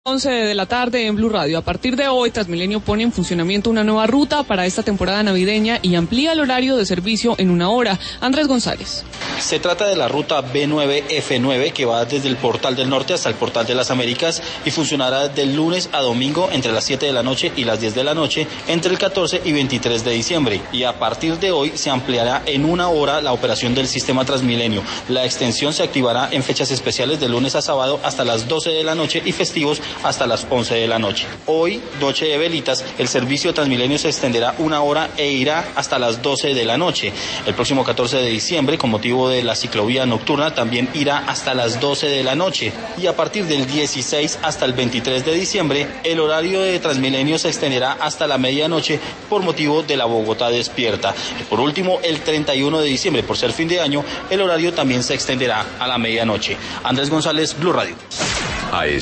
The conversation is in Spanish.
11 de la tarde en Blue Radio. A partir de hoy, Transmilenio pone en funcionamiento una nueva ruta para esta temporada navideña y amplía el horario de servicio en 1 hora. Andrés González. Se trata de la ruta B9F9 que va desde el Portal del Norte hasta el Portal de las Américas y funcionará del lunes a domingo entre las 7 de la noche y las 10 de la noche entre el 14 y 23 de diciembre. Y a partir de hoy se ampliará en 1 hora la operación del sistema Transmilenio. La extensión se activará en fechas especiales de lunes a sábado hasta las 12 de la noche y festivos hasta las 11 de la noche. Hoy, noche de velitas, el servicio Transmilenio se extenderá 1 hora e irá hasta las 12 de la noche. El próximo 14 de diciembre, con motivo de la ciclovía nocturna, también irá hasta las 12 de la noche. Y a partir del 16 hasta el 23 de diciembre, el horario de Transmilenio se extenderá hasta la medianoche por motivo de la Bogotá despierta. Y por último, el 31 de diciembre, por ser fin de año, el horario también se extenderá a la medianoche. Andrés González, Blue Radio.